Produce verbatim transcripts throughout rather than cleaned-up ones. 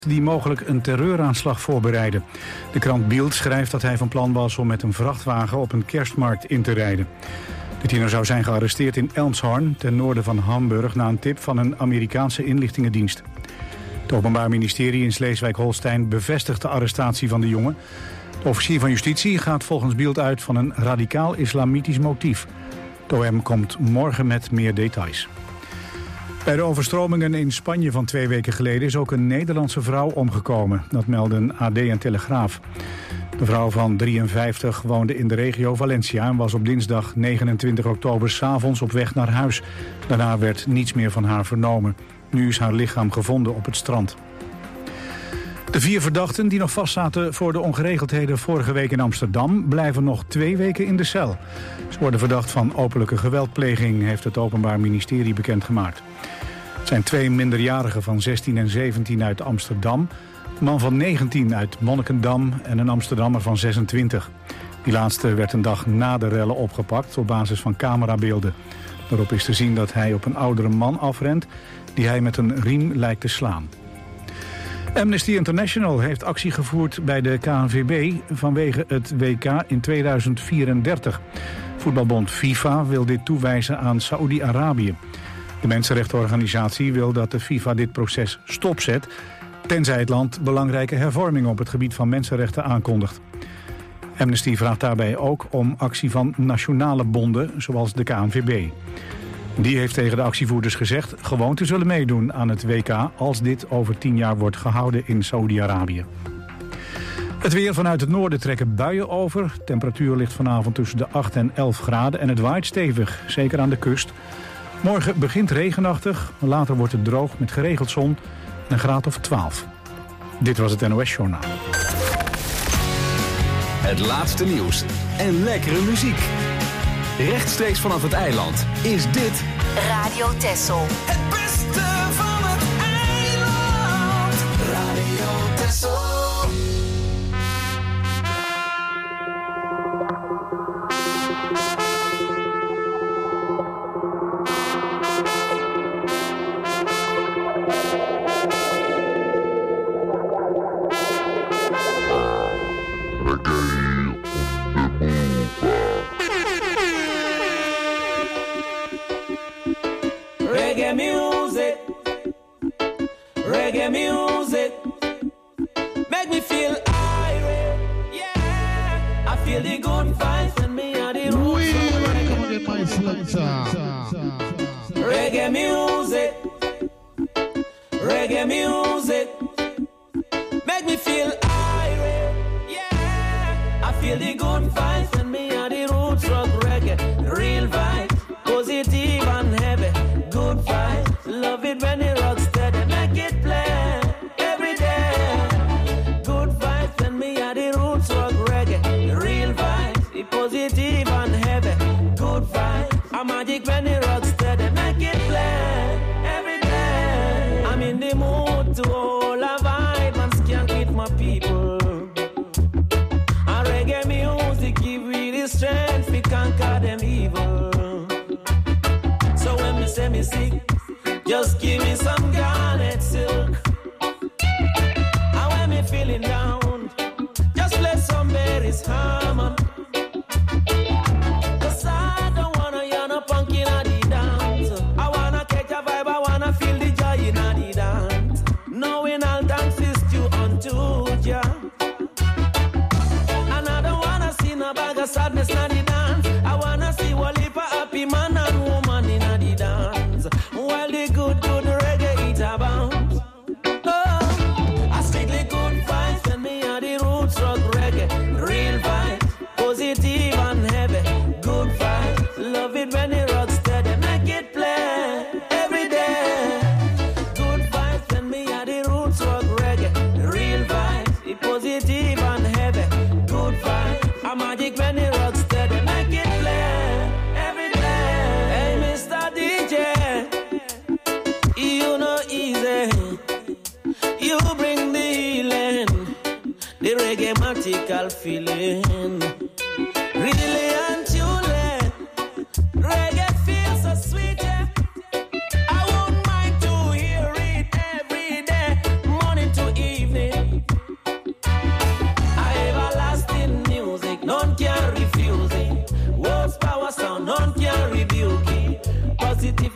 die mogelijk een terreuraanslag voorbereiden. De krant Bild schrijft dat hij van plan was om met een vrachtwagen op een kerstmarkt in te rijden. De tiener zou zijn gearresteerd in Elmshorn, ten noorden van Hamburg, na een tip van een Amerikaanse inlichtingendienst. Het Openbaar Ministerie in Sleeswijk-Holstein bevestigt de arrestatie van de jongen. De officier van justitie gaat volgens Bild uit van een radicaal-islamitisch motief. Het O M komt morgen met meer details. Bij de overstromingen in Spanje van twee weken geleden is ook een Nederlandse vrouw omgekomen. Dat melden A D en Telegraaf. De vrouw van drieënvijftig woonde in de regio Valencia en was op dinsdag negenentwintig oktober 's avonds op weg naar huis. Daarna werd niets meer van haar vernomen. Nu is haar lichaam gevonden op het strand. De vier verdachten die nog vastzaten voor de ongeregeldheden vorige week in Amsterdam blijven nog twee weken in de cel. Ze worden verdacht van openlijke geweldpleging, heeft het Openbaar Ministerie bekendgemaakt. Het zijn twee minderjarigen van zestien en zeventien uit Amsterdam, een man van negentien uit Monnikendam en een Amsterdammer van zesentwintig. Die laatste werd een dag na de rellen opgepakt op basis van camerabeelden. Daarop is te zien dat hij op een oudere man afrent die hij met een riem lijkt te slaan. Amnesty International heeft actie gevoerd bij de K N V B vanwege het W K in tweeduizend vierendertig. Voetbalbond FIFA wil dit toewijzen aan Saoedi-Arabië. De mensenrechtenorganisatie wil dat de FIFA dit proces stopzet, tenzij het land belangrijke hervormingen op het gebied van mensenrechten aankondigt. Amnesty vraagt daarbij ook om actie van nationale bonden, zoals de K N V B. Die heeft tegen de actievoerders gezegd gewoon te zullen meedoen aan het W K als dit over tien jaar wordt gehouden in Saoedi-Arabië. Het weer: vanuit het noorden trekken buien over. De temperatuur ligt vanavond tussen de acht en elf graden en het waait stevig, zeker aan de kust. Morgen begint regenachtig, later wordt het droog met geregeld zon en een graad of twaalf. Dit was het N O S-journaal. Het laatste nieuws en lekkere muziek. Rechtstreeks vanaf het eiland is dit Radio Texel. Het beste van het eiland. Radio Texel. Reggae music, reggae music, make me feel irate, yeah. I feel the good vibes and me are the roots of reggae. Reggae music, reggae music, make me feel irate, yeah. I feel the good vibes and me are the roots of reggae. Real vibes, positive and heavy. Good vibes, love it when it rocks steady, make it play every day. Good vibes and me are the roots rock reggae. Real vibes, it positive and heavy. Good vibes, a magic when it rocks steady, make it play every day. I'm in the mood to hold a vibe and skank with my people. And reggae music give me the strength to conquer them evil. So when me say me sick, just give me some garnet silk. And when me feeling down, just play some berries harmon. Cause I don't wanna hear no punk inna the dance. I wanna catch a vibe, I wanna feel the joy inna the dance. Knowing I'll dance is due unto Jah. And I don't wanna see no bag of sadness inna the dance. I wanna see what live a happy man and woman inna the dance. While the good, good reggae it abounds. Oh, I strictly good vibes and me are the roots rock reggae. Real vibes, positive and heavy. Good vibes, love it when it rocks steady, make it play every day. Good vibes and me are the roots rock reggae. Real vibes, it positive and heavy. Good vibes, a magic when it rocks steady, make it play every day. Hey, Mister D J, you know easy. You bring the healing, the reggae-matical feeling. Really and truly, reggae feels so sweet, yeah. I won't mind to hear it every day, morning to evening.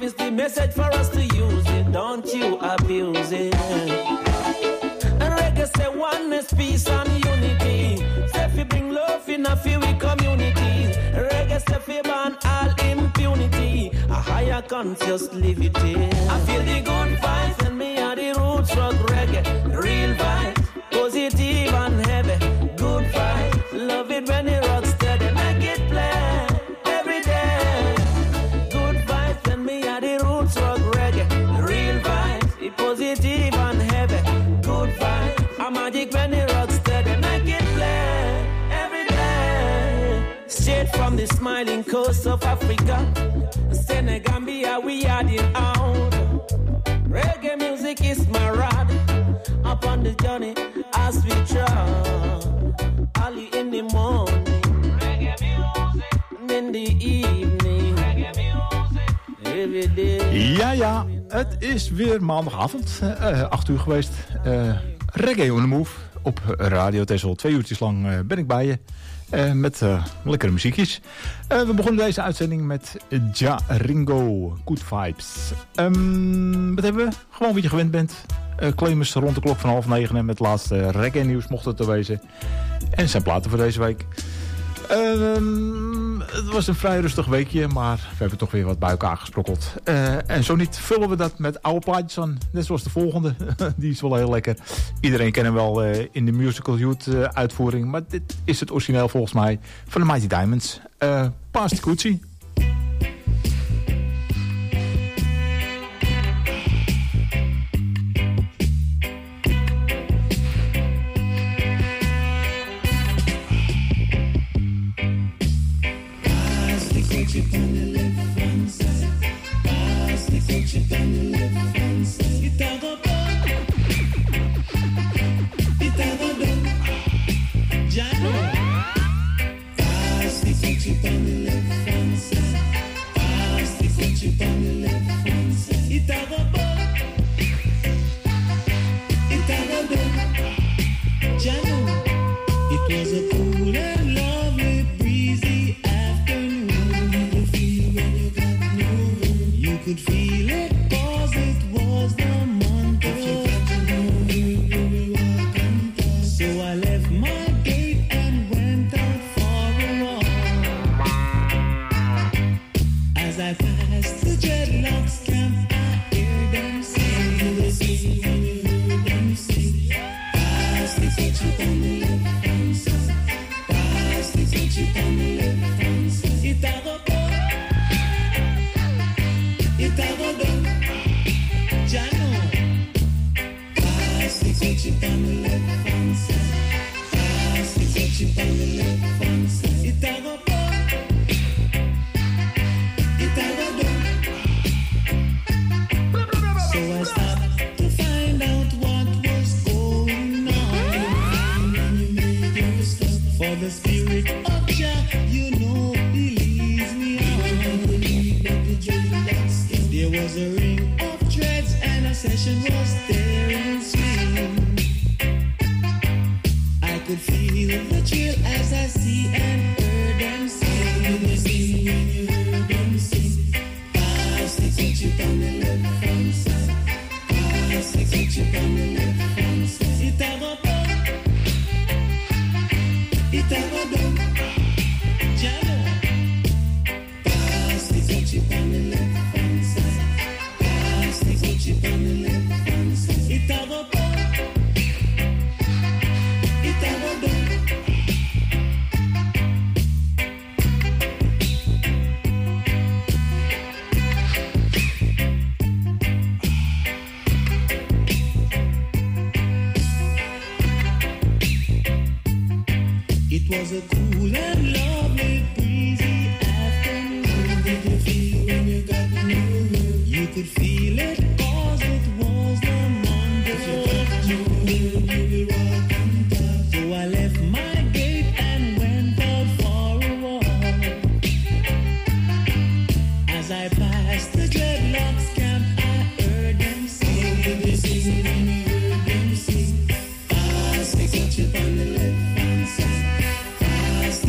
is the message for us to use it. Don't you abuse it. Reggae say oneness, peace and unity. Say fi bring love in a few community. Reggae say fi ban all impunity. A higher conscious liberty. I feel the good vibes and me are the roots rock reggae. Real vibes, positive and heavy. Good vibes, love it when it rocks steady. Make it play every day. Good vibes and me are the roots rock reggae. Real vibes, it positive and heavy. Good vibes, a magic when it rocks steady. Make it play every day. Straight from the smiling coast of Africa, Senegambia, we are the out. Reggae music is my rod. Upon the journey as we travel. Early in the morning, reggae music. And in the evening, reggae music. Every day. Ja, ja, het is weer maandagavond, uh, acht uur geweest. Uh, reggae on the Move op Radio Texel. Twee uurtjes lang uh, ben ik bij je. Uh, met uh, lekkere muziekjes. Uh, we begonnen deze uitzending met Ja Ringo, Good Vibes. Um, wat hebben we? Gewoon wat je gewend bent. Uh, Clemens rond de klok van half negen en met het laatste reggae nieuws mocht het te wezen. En zijn platen voor deze week. Um, het was een vrij rustig weekje, maar we hebben toch weer wat bij elkaar gesprokkeld. Uh, en zo niet vullen we dat met oude plaatjes aan. Net zoals de volgende. Die is wel heel lekker. Iedereen kent hem wel uh, in de Musical Youth uh, uitvoering. Maar dit is het origineel volgens mij van de Mighty Diamonds. Uh, Paas de Koetsie.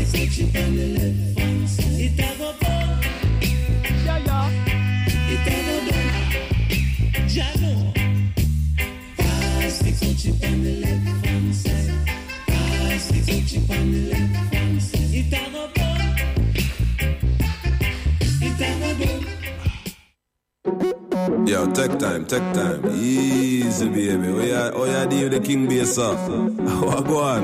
It take time, take time. Easy, baby. Oh, yeah, oh, yeah, deal the king bass up. Oh, go on.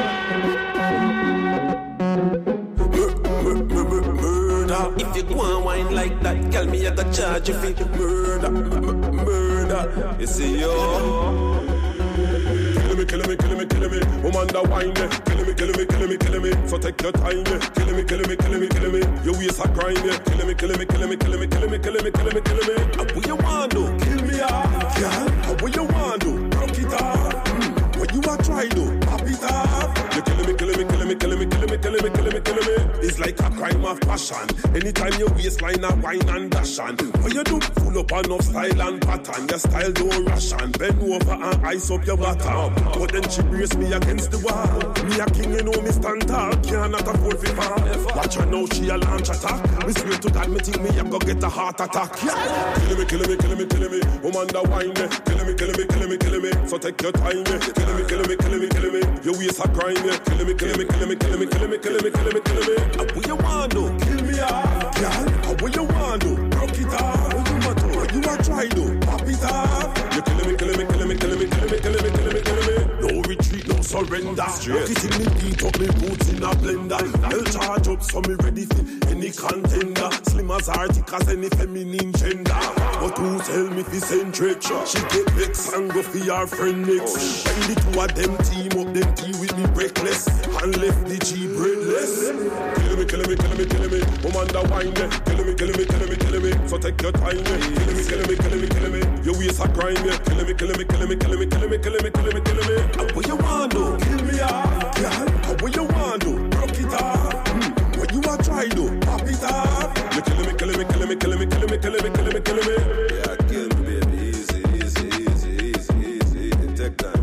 Murder. If you go and wine like that, call me, I got charge if it Murder, murder. You see, yo. Kill me, kill me, kill me, woman da wine me. Kill me, kill me, kill me, kill me. So take your time, yeah. Kill me, kill me, kill me, kill me. Your waist a grind, yeah. Kill me, kill me, kill me, kill me, kill me, kill me, kill me, kill me. How what you want to? Kill me, ah, girl. How what you want to? Broke it off. Mm. What you a try to? Pop it off. You kill me, kill me, kill me, kill me, kill me, kill me, kill me, kill me. It's like a crime of passion. Anytime your waistline a wine and dash on. What you do? Full up enough style and pattern. Your style don't ration. Bend over and ice up your bottom. But then she brace me against the wall. Me a king, you know me stand tall. Cannot afford to fall. Watch her now, she a launch attack. Me swear to God, me think me a go get a heart attack. Yeah. Kill me, kill me, kill me, kill me. Woman da wine me. Kill me, kill me, kill me, kill me. So take your time, yeah. Kill me, kill me, kill me, kill me. Your waist a grind, yeah. Kill me, kill me, kill me, kill me, kill me, kill me, kill me, kill me. How what you want to? Kill me, ah, girl. How what you want to? Broke it off. What you want to? What you a try to? Pop it off. You kill me, kill me, kill me, kill me, kill me, kill me, kill me, kill me. No retreat, no surrender. Look it in me beat up, me boots in a blender. I'll charge up so me ready for any contender. Slim as arctic as any feminine gender. But who tell me fi centric? She get vexed and go fi her friend next. When the two of them team up, them tea with me breathless. And left the G breadless. Kill me, kill me, kill me, kill me. Woman da wine me. Kill me, kill me, kill me, kill me. So take your time me. Kill me, kill me, kill me, kill me. Your waist a grind me. Kill me, kill me, kill me, kill me, kill me, kill me, kill me, kill me. How what you want to? Kill me, ah, girl. How what you want to? Broke it off. Mm. What you a try to? Pop it off. You kill me, kill me, kill me, kill me, kill me, kill me, kill me, kill me. Yeah, kill me, baby. Easy, easy, easy, easy, easy, easy. Take time.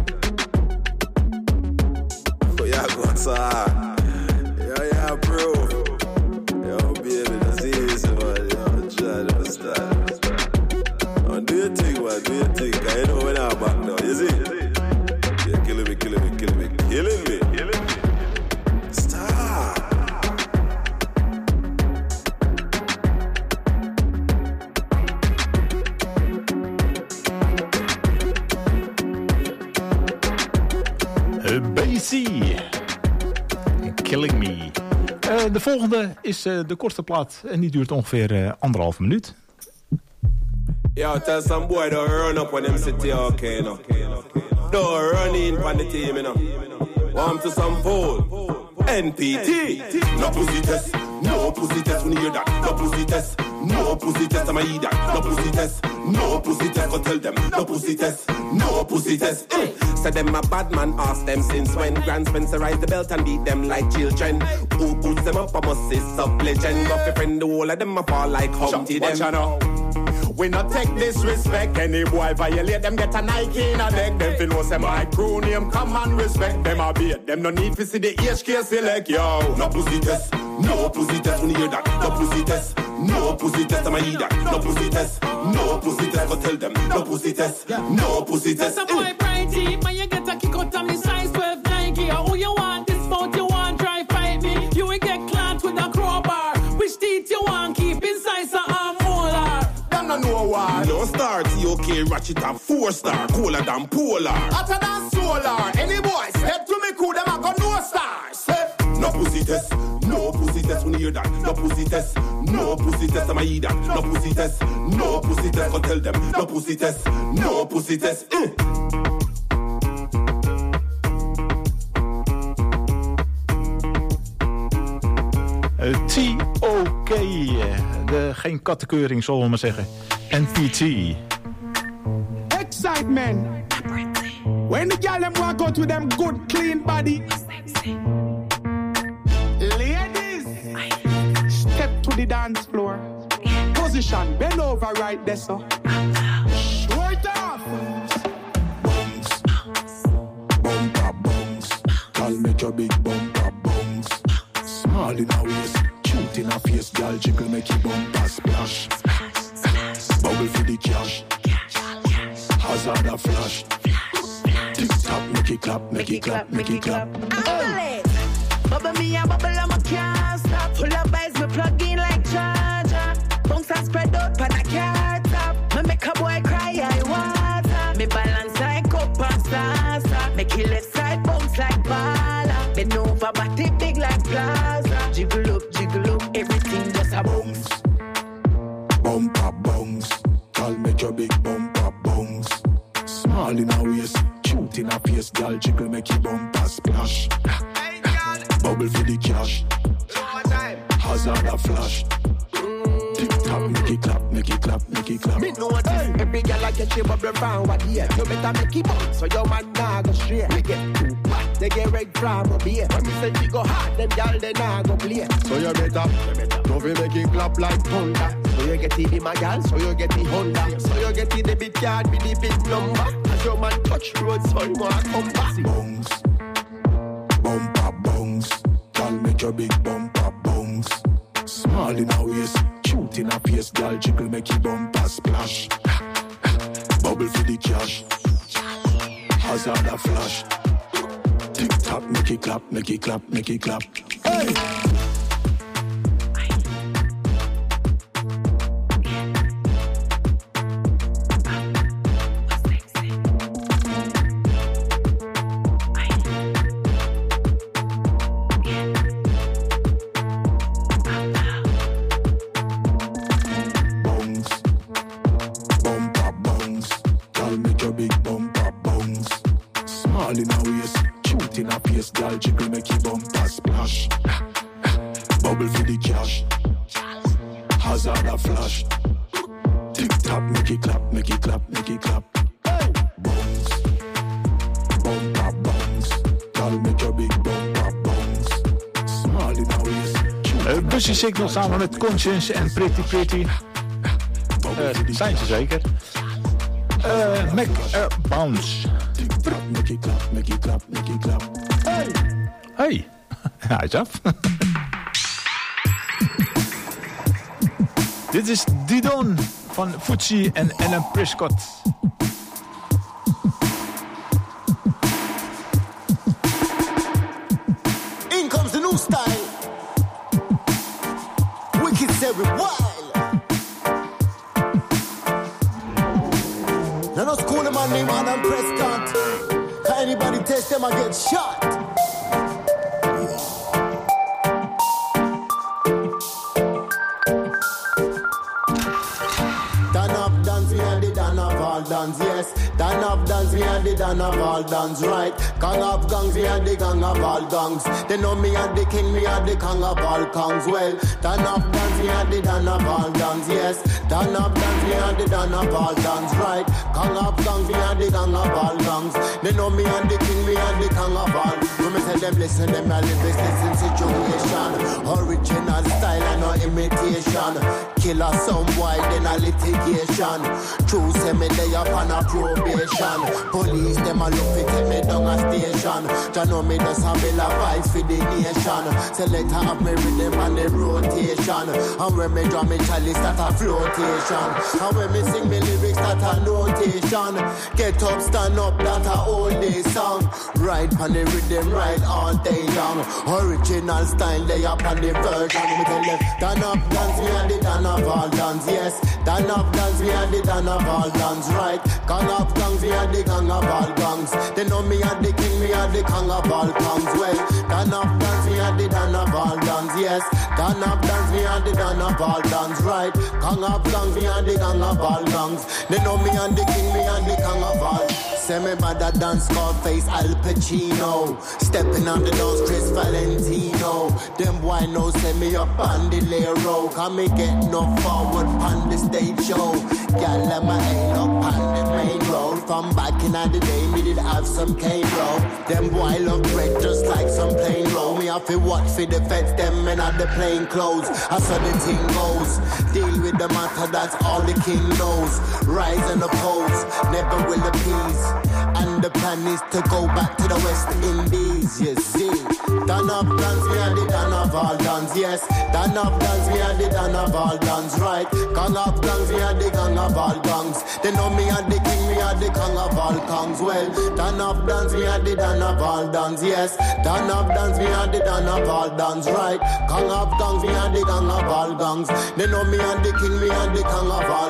Oh, yeah, go outside. Yeah, yeah, bro. Yo, baby, that's easy, man. Yo, try to understand. Oh, do your thing, man. Do your thing. I know when I'm back now. You see? Yeah, killing me, killing me, killing me, killing me, killing me. Stop. B C. Killing Me. Uh, de volgende is uh, de kortste plaat en die duurt ongeveer uh, anderhalve minuut. Yo, tell some boy don't run up when them city okay, no. Don't run in on the team, you know. Warm to some fool. N P T. No pussy test. No pussy test when you hear that. No pussy test. No pussy test, I'ma eat that. No pussy test. No pussy test, go tell them. No pussy test. No pussy test. Eh. Say them a bad man, ask them since when. Grand Spencer rise the belt and beat them like children. Who puts them up, I must say sub legend. But if friend the whole of them a fall like Humpty them. We not take disrespect. Any boy violate them, get a Nike in a neck. Them feel no say my crew name, come and respect them a beat. Them no need to see the H K select, yo. No pussy test, no pussy test when you hear that. No pussy test, no pussy test, I'ma eat that. No pussy test, no pussy test, go tell them. No pussy test, no pussy test. That's a boy pride team, and you get a kick out on the size twelve Nike. Or who you want, this bout you want, try fight me. You will get clamped with a crowbar. Which teeth you want, keep inside so I'm molar. No, no why. No star, T O K, ratchet and four star, cooler than polar. Hotter than solar. Any boy step to me cool, them I got no stars. No pussy test, no pussy test when you hear that. No pussy test, no pussy test, I'ma eat that. No pussy test, no pussy test, go tell them. No pussy test, no pussy test. Eh. T O K, de, geen kattenkeuring zullen we maar zeggen. N P T. Excitement. When the girl them walk out with them good clean body. Ladies, step to the dance floor. Position, bend over right there, so. Show it off. Bounce, bumper bounce. Girl make your big bumper bounce. Small in a waist, cute in a face. Girl jiggle make your bumper splash. Bubble for the cash. Hazard a flash. Tick tock, make it clap, make it clap, make it clap. Oh. Bubble me a bubble, I'm a can't stop. Full of vibes, me plug in like charger. Bounce and spread out, pan a car top. Me make a boy cry Make your left side bounce like bala. Bend over, body big like plaza. Jiggle up, jiggle up, everything just a bounce. Bumper bounce, girl make your big bumper bounce. Small in a waist, cute in a face, girl jiggle make your bumper splash. Bubble for the cash, hazard a flash. Tick tock, make it clap, make it clap, make it clap. Me know this, hey. Every girl like a she bubble round what here. You better make it bounce, so your man nah go straight. We get too hot, they get red from up here. When me say she go hard, them girl they nah go play. So you better, don't feel make it clap like thunder. So you get it in my girl, so you get it Honda. So you get it the big card with the big number. As your man touch road, so you want come back. Bounce, bumper bounce, girl make your big bumper bounce. Small in a waist, cute in a face, girl jiggle make your bumper splash. Bubble for the cash, hazard a flash. Tick tock, make it clap, make it clap, make it clap. Hey! Girl jiggle make your bumper splash. Bubble for the cash, hazard a flash. Tick tock, make it clap, make it clap, make it clap. Hey! Bounce, bumper bounce. Girl make your big bumper bounce. Small in a waist. Uh, Busy Signal samen met Conscience en Pretty Pretty. Uh, zijn ze zeker. Uh, Mac uh, Bounce. Tick tock, make it clap, make it clap, make it clap. Hey! Hey! Hij is af. Dit is Didon van Footsy en Ellen Prescott. In comes the new style. Wicked Seven Wild. Now no school them on name Ellen Prescott. Can anybody test them and get shot? Dance, yes, Dan up dance, me and the Dan of all dance, right? Gang of gangs, me and the gang of all gangs. They know me and the king, me and the king of all gangs. Well, Dan up dance, me and the Dan of all dance, yes. Dan up dance, me and the Dan of all dance, right? Gang of gangs, me and the gang of all gangs. They know me and the king, me and the king of all. When me tell them listen, them I live this listen situation. Original style and no imitation. Killer some boy, then a litigation. True say me they up on a probation. Police them a look fit take me down a station. Ya know me just a bill of vibes for the nation. Select have me rhythm and the rotation. And when me draw me chalice that a flotation. And when me sing me lyrics that a notation. Get up, stand up, that a all day song. Ride on the rhythm, ride all day long. Original style they up on the version. Me tell them, stand up, dance me and the Dan of all dance, yes. Stand up, dance me and the Dan of all dance, right? Gang of gangs, me and the gang of all gangs. They know me and the king, me and the king of all gangs. Well, Dan of dance, me and the Dan of all dance, yes. Dan of dance, me and the Dan of all dance, right? Gang of gangs, me and the gang of all gangs. They know me and the king, me and the king of all. Say me by that dance called face Al Pacino. Stepping on the nose, Chris Valentino. Them boy know send me up on the Lero. Can me get no forward on the stage show. Girl, let my ain't up on the main road. From back in the day, me did have some cane roll. Them boy love bread just like some plain roll. Me have to watch for the feds, them men are the plain clothes. I saw the thing goes. Deal with the matter, that's all the king knows. Rise and oppose, never will appease. And the plan is to go back to the West Indies, you see. Dan of dance, me and the Dan of all dance, yes. Dan of dance, me and the Dan of all dance, right? Gang of gangs, me and the gang of all gangs. They know me and the king, me and the king of all gangs. Well, Dan of dance, me and the Dan of all dance, yes. Dan of dance, me and the Dan of all dance, right? Gang of gangs, me and the gang of all gangs. They know me and the king, me and the king of all.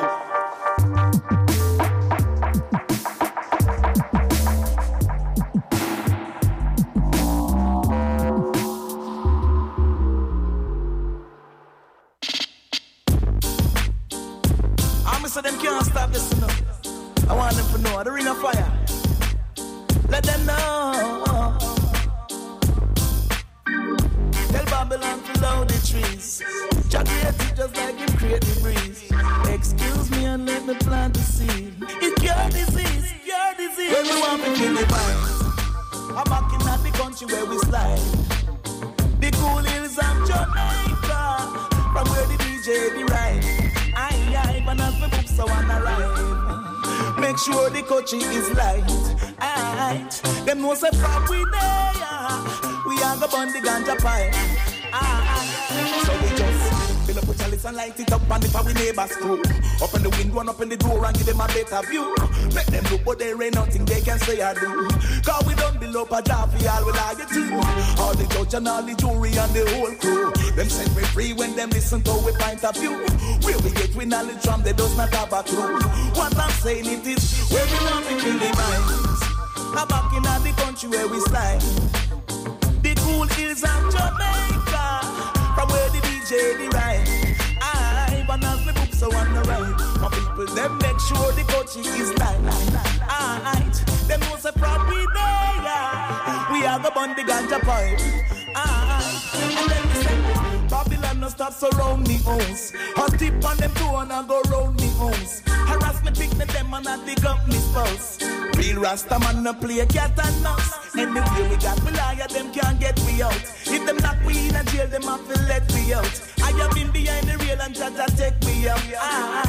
create the breeze. Excuse me and let me plant the seed. It's your disease, your disease. When we want to kill the vibes, I'm back in the country where we slide. The cool hills of Jamaica, from where the D J be right. Aye, aye, but not the books, so I'm alive. Make sure the coaching is light. Aight, them know say from we there, we are go burn the ganja pipe. Aight, so we just fill up with chalice and light it up, and if we neighbors crew, open the window and open the door and give them a better view. Make them look, but there ain't nothing they can say or do. Cause we don't below a job for all we like it too. All the judge and all the jury and the whole crew, them set me free when them listen to we point of view. Where we get we knowledge from, they does not have a clue. What I'm saying it is, where we want to kill the minds. I'm back in the country where we slide. The cool hills of Jamaica, from where the D J be right. I but as the books are on the right. My people, them make sure the coaching is light. Alright, them know say from we there, we are the bun the ganja pipe. Alright, and then we say Babylon no stop surround me house. I tip on them toe and I go round me house. Harass me, pick me them and I dig up me spouse. Real Rasta man no play cat and mouse. Anyway we got we liar, them can't get me out. If them lock we in a jail, them have to let me out. I have been behind the rail and try to take me out. Aye,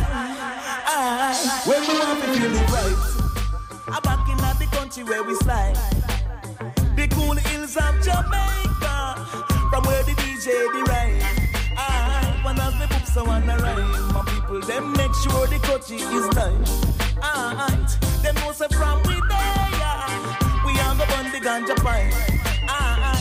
aye. When we want to feel it right, I'm back in the country where we slide. The cool hills of Jamaica, from where the D J be right. Aye, one of the books I wanna write. My people, them make sure the coaching is light. Aight, them know say from we there, we are go burn the ganja pipe. Aight,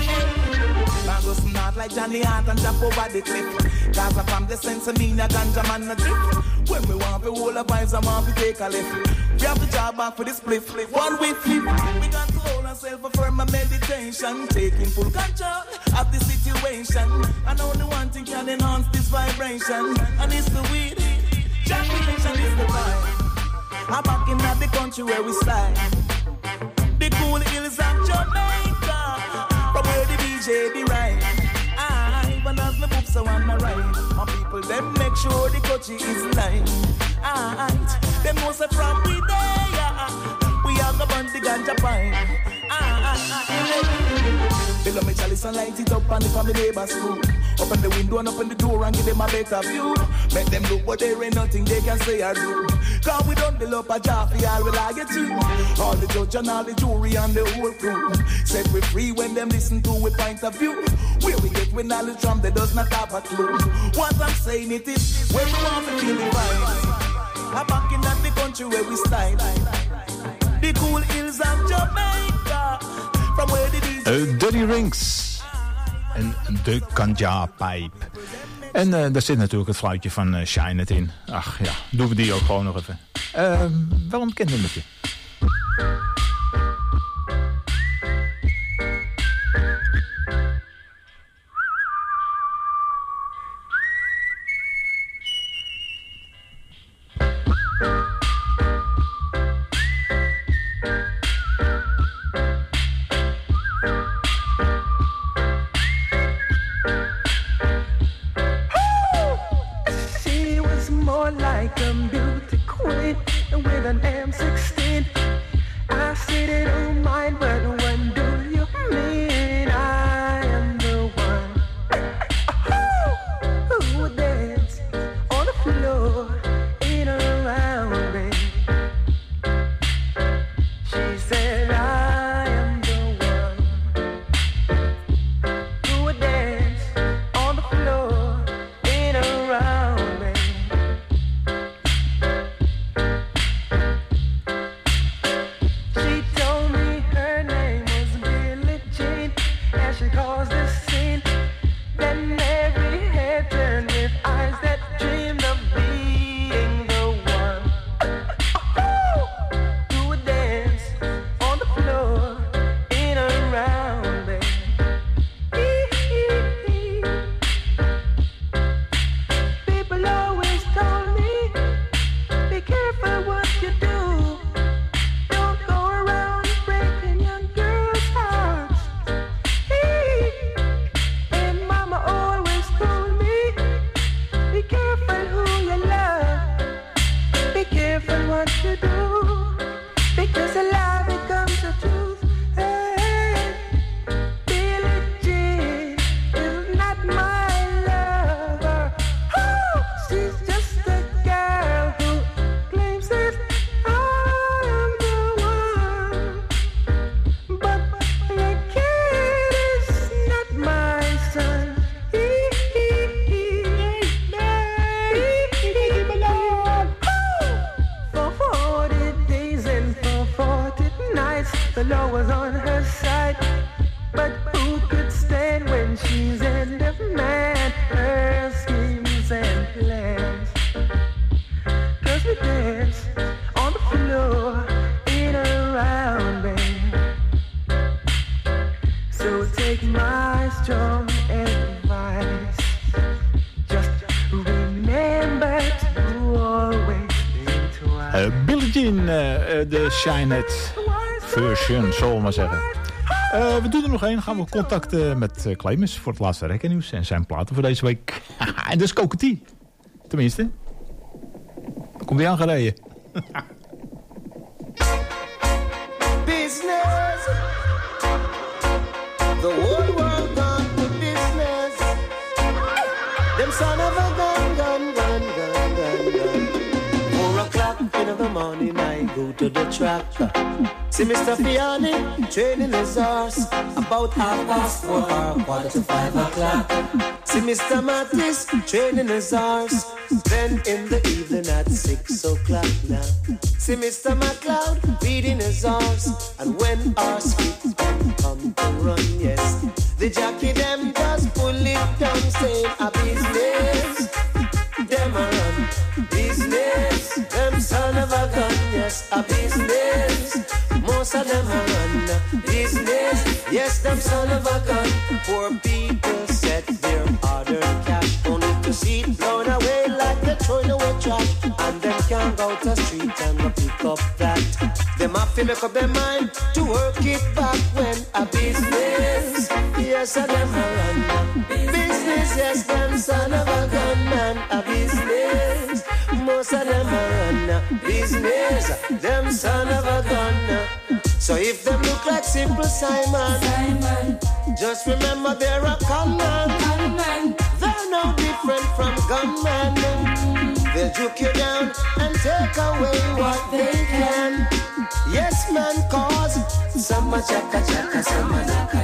man go smart like Johnny Hart and jump over the cliff. Cause I'm from the sense of me, a ganja man a drip. When we want to hold our vibes, I want to take a lift. We have to job back for this split flip. One way flip, we got to hold ourselves firm a meditation, taking full control of the situation. And only one thing can enhance this vibration, and it's the weed. Champion is the vibe. I'm back in the country where we slide. The cool hills of Jamaica, from where the D J be right. I but as my books are on my right. My people them make sure the coaching is light. Aight, them know say from we there, we are the burn the ganja pipe. Below me chalice and light it up, and if I'm the neighbors crew, open the window and open the door and give them a better view. Make them look, but there ain't nothing they can say or do. Cause we don't build up a job for all we like it too. All the judge and all the jury and the whole crew, set we free when them listen to a point of view. Where we get with knowledge from, they does not have a clue. What I'm saying it is, when we want to feel the vibes, I'm back in the country where we slide. The cool hills of Jamaica, from where the D J... Uh, Dirty Rings en de Ganja Pipe. En uh, daar zit natuurlijk het fluitje van uh, Shine It in. Ach ja, doen we die ook gewoon nog even. Uh, wel een bekend nummertje. Like a beauty queen with an M sixteen. I sight. But who could stand when she's in the man? Her schemes and plans. Cause we dance on the floor in a round band. So take my strong advice. Just remember to always think twice. Uh, Billie Jean, uh, de Shinehead version, zullen we maar zeggen. Uh, we doen er nog één. Gaan we contacten met uh, Clemens voor het laatste Reggae-nieuws en zijn platen voor deze week. En dat is Cocotie. Tenminste. Dan komt hij aangereden. Business. The whole world gone to business. Them son of a gun, gun, gun, gun, gun, gun. Four o'clock in the morning I go to the track. See Mister Fiani training his horse about half past four or quarter to five o'clock. See Mister Mattis training his horse, then in the evening at six o'clock now. See Mister McLeod feeding his horse, and when horse fit come to run, yes, the jockey them just pull it down, saying a business, them a run, business, them son of a gun, yes, a business. Most of them are run business. Yes, them son of a gun. Poor people set their order cash, only to see it blown away like they're throwing away trash. And them can't go to the street and go pick up that. Them have to make up their mind to work it back when a business. Yes, and them are run business. Yes, them son of a gun man, a business. Most of them are run business. Them son of a gun. So if them look like Simple Simon, Simon, just remember they're a conman. Conman. They're no different from gunmen. They'll juke you down and take away what they can. Yes, man, cause some a chaka chaka, some a naka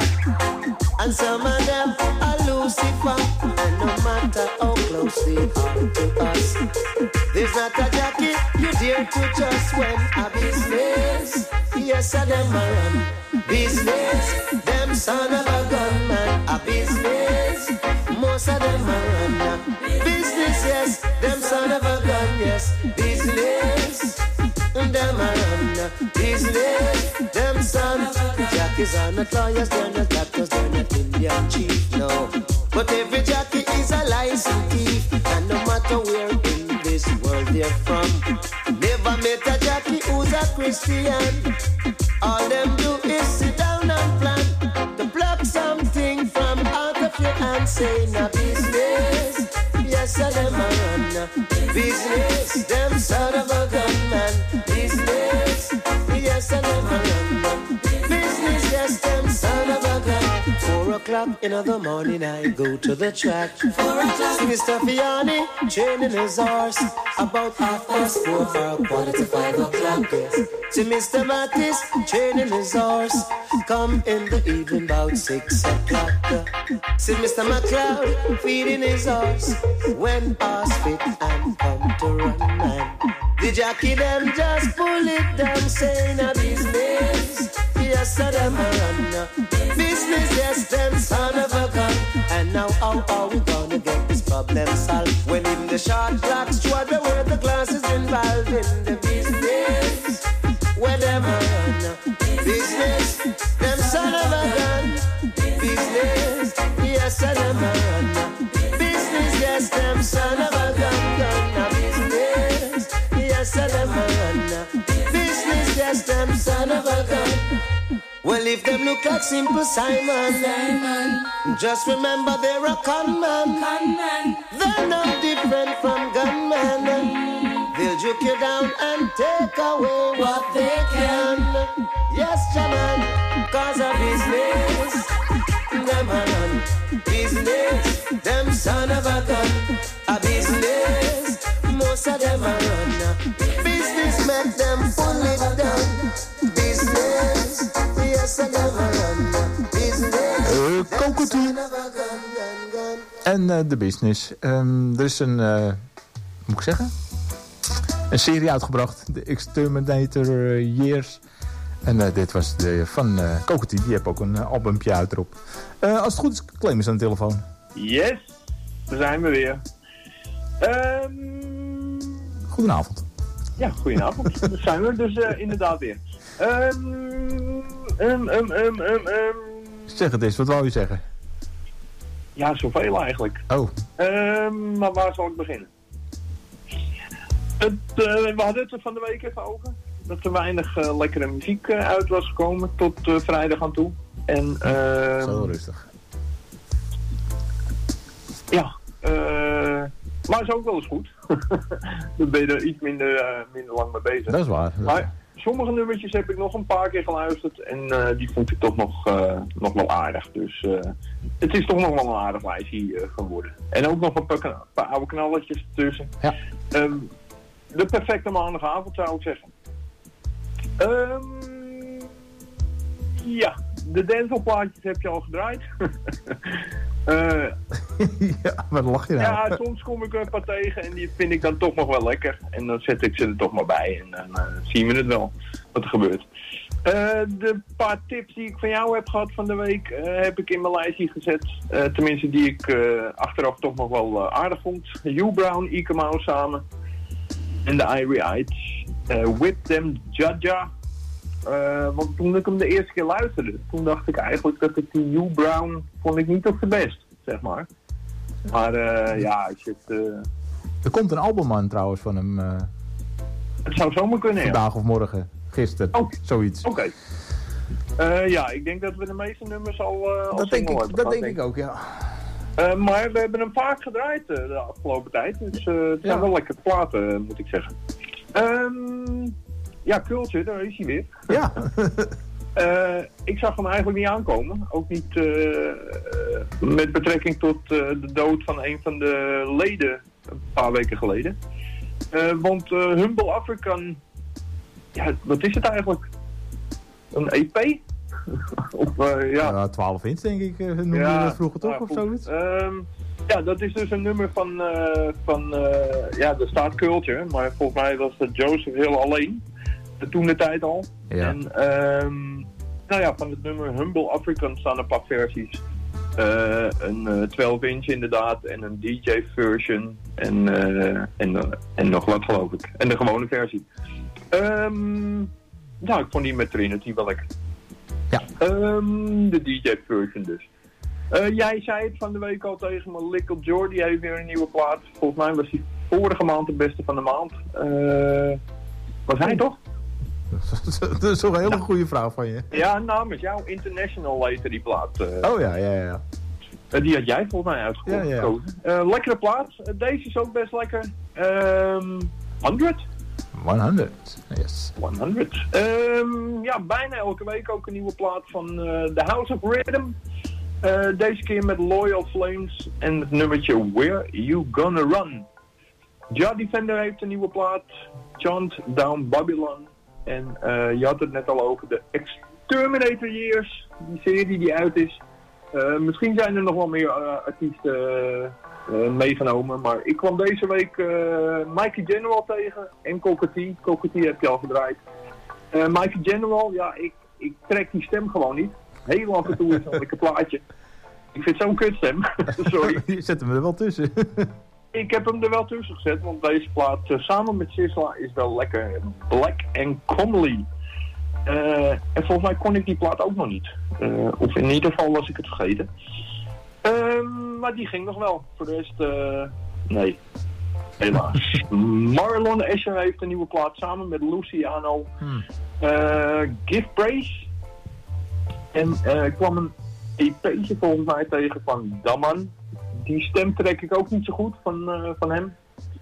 naka, and some of them are Lucifer. And no matter how close they are to us, there's not a jacket you dare to trust when a business. Yes, a them a run business. Them son of a gunman, a business. Most of them a run business. Yes, them son of a gun, yes, business. Them a run business. Them son of a gun. Jackies are not lawyers, they're not doctors, they're not Indian chief, no. But every jockey is a licensed thief, and no matter where in this world they're from, never met a jockey who's a Christian. All them do is sit down and plan to pluck something from out of your hand, saying a business. Yes, a them a run business. Them son of a gunman, business. Yes, a them a run business. Yes, them son of a gun. Four o'clock in the morning I go to the track. Four o'clock. Mister Fiani training his horse about half past four or quarter to five o'clock. Yes. See Mister Mattis training his horse, come in the evening about six o'clock. See Mister McLeod feeding his horse, when horse fit and come to run, man. The jockey them just pull it down, saying a business. Yes, a them a run business. Yes, them son of a gun. And now how are we gonna get this problem solved? When in the short black straw there were the glasses involved in the business. Where them a run business. Them son of a gun business. Yes, a them a run business. Yes, them son of a gun gun business. Yes, a them a run business. Yes, them son of a gun. Well, if them look like Simple Simon, Simon, just remember they're a conman. Conman. They're no different from gunmen. They'll juke you down and take away what they can. Yes, Jaman, cause of business. Them a run business. Them son of a gun, a business. Most of them a run business. Make them pull it down. Business. Yes, I them a run business. Uh, Cocotie. En uh, de business. Um, er is een, uh, moet ik zeggen, een serie uitgebracht. De Exterminator Years. En uh, dit was de, van uh, Cocotie, die heeft ook een uh, albumpje uit erop. Uh, als het goed is, Clemens aan de telefoon. Yes, daar zijn we weer. Um... Goedenavond. Ja, goedenavond. Daar zijn we dus uh, inderdaad weer. Um, um, um, um, um, um. Zeg het eens, wat wou je zeggen? Ja, zoveel eigenlijk. Oh. Um, maar waar zal ik beginnen? Het, uh, we hadden het er van de week even over. Dat er weinig uh, lekkere muziek uh, uit was gekomen tot uh, vrijdag aan toe. En, uh, Zo rustig. Ja, uh, maar is ook wel eens goed. Dan ben je er iets minder, uh, minder lang mee bezig. Dat is waar. Dat maar sommige nummertjes heb ik nog een paar keer geluisterd en uh, die vond ik toch nog, uh, nog wel aardig. Dus uh, het is toch nog wel een aardig lijstje uh, geworden. En ook nog een paar, kna- paar oude knalletjes ertussen. Ja. Um, de perfecte maandagavond zou ik zeggen. Um, ja, de danceplaatjes heb je al gedraaid. uh, ja, wat lach je nou? Ja, soms kom ik er een paar tegen en die vind ik dan toch nog wel lekker. En dan zet ik ze er toch maar bij en dan uh, zien we het wel, wat er gebeurt. Uh, de paar tips die ik van jou heb gehad van de week, uh, heb ik in mijn lijstje gezet. Uh, tenminste, die ik uh, achteraf toch nog wel uh, aardig vond. Hugh Brown, Ike Mouse samen. En de Irie Eyes. Uh, Whip Them Jaja. Uh, want toen ik hem de eerste keer luisterde, toen dacht ik eigenlijk dat ik die Hugh Brown vond ik niet op de best, zeg maar. Maar uh, ja, als je het... Uh... Er komt een album aan trouwens van hem. Uh... Het zou zomaar kunnen, Vandaag ja. of morgen, gisteren, oh. zoiets. Oké. Okay. Uh, ja, ik denk dat we de meeste nummers al uh, Dat denk, ik, dat denk ik ook, ja. Uh, maar we hebben hem vaak gedraaid uh, de afgelopen tijd, dus uh, het zijn ja. wel lekkere platen, uh, moet ik zeggen. Um, ja, Culture, daar is hij weer. Ja. uh, ik zag hem eigenlijk niet aankomen. Ook niet uh, met betrekking tot uh, de dood van een van de leden een paar weken geleden. Uh, want uh, Humble African, ja, wat is het eigenlijk? Een E P? of, uh, ja. ja, twaalf inch denk ik, uh, noemde ja, je dat vroeger toch, ja, of zoiets? Um, ja, dat is dus een nummer van, uh, van uh, ja, er staat Culture, maar volgens mij was dat Joseph Hill alleen, toen de tijd al. Ja. En um, nou ja, van het nummer Humble African staan een paar versies. Uh, een uh, twaalf inch inderdaad en een D J version en, uh, en, uh, en nog wat geloof ik. En de gewone versie. Um, nou, ik vond die met Trinity wel lekker. Ja. Um, de D J version dus. Uh, jij zei het van de week al tegen me, Little Jordy heeft weer een nieuwe plaat. Volgens mij was die vorige maand de beste van de maand. Uh, was hij toch? Dat is toch een hele ja. goede vraag van je. Ja, namens jou International heette die plaat. Uh, oh ja, ja, ja. Uh, die had jij volgens mij uitgekozen. Ja, ja. uh, lekkere plaat. Uh, deze is ook best lekker. Um, honderd? honderd, yes. honderd. Um, ja, bijna elke week ook een nieuwe plaat van uh, The House of Rhythm. Uh, deze keer met Loyal Flames en het nummertje Where You Gonna Run. Ja Defender heeft een nieuwe plaat. Chant Down Babylon. En uh, je had het net al over de Exterminator Years. Die serie die uit is. Uh, misschien zijn er nog wel meer uh, artiesten uh, uh, meegenomen. Maar ik kwam deze week uh, Mikey General tegen. En Cocotie. Cocotie heb je al gedraaid. Uh, Mikey General, ja, ik, ik trek die stem gewoon niet. Heel af en toe is een lekker plaatje. Ik vind zo'n kutstem. Sorry. Je zet hem er wel tussen. Ik heb hem er wel tussen gezet, want deze plaat uh, samen met Sisla is wel lekker. Black and Comely. Uh, en volgens mij kon ik die plaat ook nog niet. Uh, of in ieder geval was ik het vergeten. Um, maar die ging nog wel. Voor de rest, uh, nee. Helaas. Marlon Escher heeft een nieuwe plaat samen met Luciano. Hmm. Uh, Give Praise. En uh, ik kwam een E P'tje volgens mij tegen van Daman. Die stem trek ik ook niet zo goed van, uh, van hem.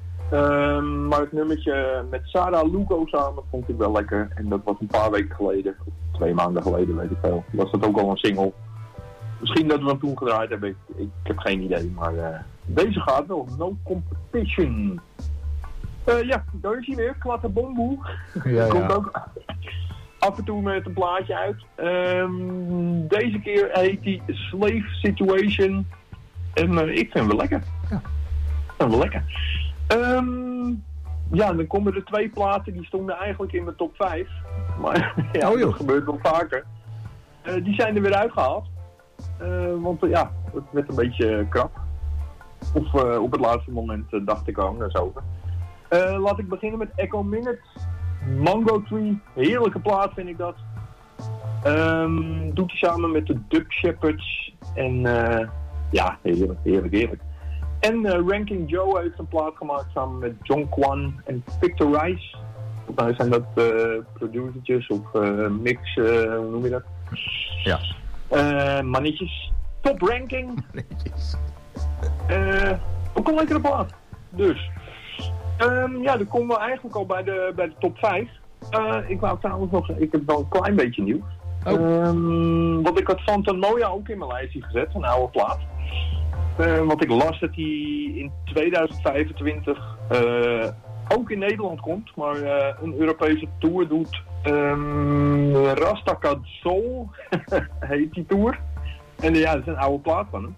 Um, maar het nummertje met Sarah Lugo samen vond ik wel lekker. En dat was een paar weken geleden, of twee maanden geleden weet ik veel. Was dat ook al een single. Misschien dat we hem toen gedraaid hebben, ik, ik heb geen idee. Maar uh, deze gaat wel, No Competition. Uh, ja, daar is hij weer, Klatterbomboe. Ja, Komt ja. ook af en toe met een plaatje uit. Um, deze keer heet hij Slave Situation. En uh, ik vind hem wel lekker. Ja. Ik vind hem wel lekker. Um, ja, dan komen er twee platen die stonden eigenlijk in mijn top vijf. Maar ja, Oh, joh. dat gebeurt wel vaker. Uh, die zijn er weer uitgehaald. Uh, want uh, ja, het werd een beetje krap. Of uh, op het laatste moment uh, dacht ik ook, dat is over. Uh, laat ik beginnen met Echo Minute. Mango Tree, heerlijke plaat vind ik dat. Um, doet hij samen met de Dub Shepherds. En uh, ja, heerlijk, heerlijk, heerlijk. En uh, Ranking Joe heeft een plaat gemaakt samen met John Kwan en Victor Rice. Volgens mij zijn dat uh, producertjes of uh, mix, uh, hoe noem je dat? Ja. Uh, mannetjes. Top ranking. Mannetjes. Uh, ook een lekkere plaat. Dus. Um, ja, dan komen we eigenlijk al bij de, bij de top vijf. Uh, ik wou trouwens nog, ik heb wel een klein beetje nieuws. Oh. Um, want ik had Santa Moya ook in mijn lijstje gezet, een oude plaat. Uh, want ik las dat hij in tweeduizend vijfentwintig uh, ook in Nederland komt, maar uh, een Europese tour doet. Um, Rastaka Soul heet die tour. En uh, ja, dat is een oude plaat van hem.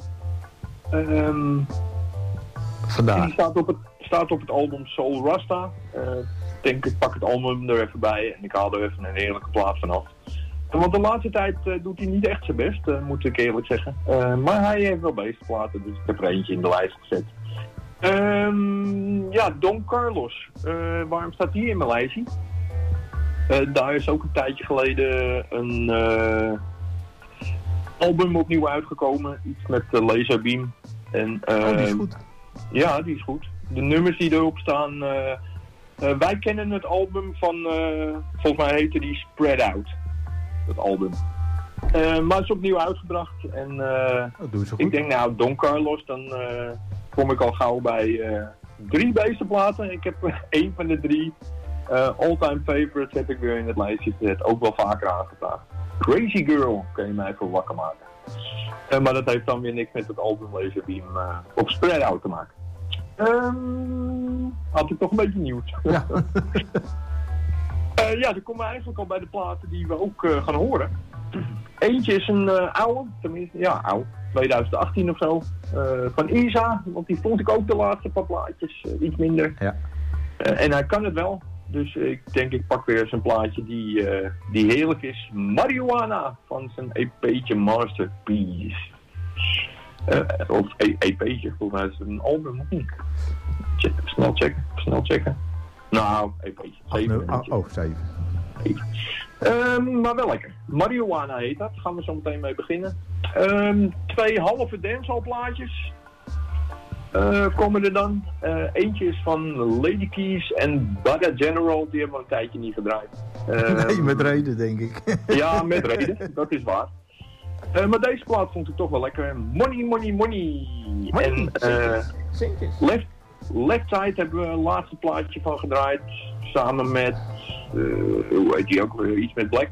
Um, Vandaar. Die staat op het, staat op het album Soul Rasta. Uh, ik denk, ik pak het album er even bij en ik haal er even een heerlijke plaat vanaf. Want de laatste tijd uh, doet hij niet echt zijn best, uh, moet ik eerlijk zeggen. Uh, maar hij heeft wel beeste platen, dus ik heb er eentje in de lijst gezet. Um, ja, Don Carlos. Uh, waarom staat hij in mijn lijstje? Uh, daar is ook een tijdje geleden een uh, album opnieuw uitgekomen. Iets met uh, Laserbeam. En, uh, oh, die is goed. Ja, die is goed. De nummers die erop staan... Uh, uh, wij kennen het album van... Uh, volgens mij heette die Spread Out. Dat album. Uh, maar het is opnieuw uitgebracht. En uh, oh, doe zo goed. Ik denk, nou, Don Carlos, dan uh, kom ik al gauw bij uh, drie beestenplaten. Ik heb uh, één van de drie uh, all-time favorites heb ik weer in het lijstje gezet. Ook wel vaker aangevraagd. Crazy Girl kun je mij voor wakker maken. Uh, maar dat heeft dan weer niks met het album Laserbeam uh, op Spread Out te maken. Um, had ik toch een beetje nieuws. Ja. Uh, ja, dan komen we eigenlijk al bij de platen die we ook uh, gaan horen. Eentje is een uh, oude, tenminste, ja, oude, tweeduizend achttien of zo, uh, van Isa. Want die vond ik ook de laatste paar plaatjes, uh, iets minder. Ja. Uh, en hij kan het wel, dus uh, ik denk ik pak weer eens een plaatje die, uh, die heerlijk is. Marijuana van zijn E P'tje Masterpiece. Uh, of E P'tje, volgens mij is het een album of niet. Check, snel checken, snel checken. Nou, E P'tje. zeven. Oh, oh, zeven. Um, maar wel lekker. Marijuana heet dat. Daar gaan we zo meteen mee beginnen. Um, twee halve dancehall plaatjes uh, komen er dan. Uh, eentje is van Lady Keys en Bada General. Die hebben we een tijdje niet gedraaid. Um, nee, met reden denk ik. Ja, met reden. Dat is waar. Uh, maar deze plaat vond ik toch wel lekker. Money, money, money. money. En uh, left, left Side hebben we een laatste plaatje van gedraaid. Samen met... Uh, hoe heet die ook weer? Iets met Black.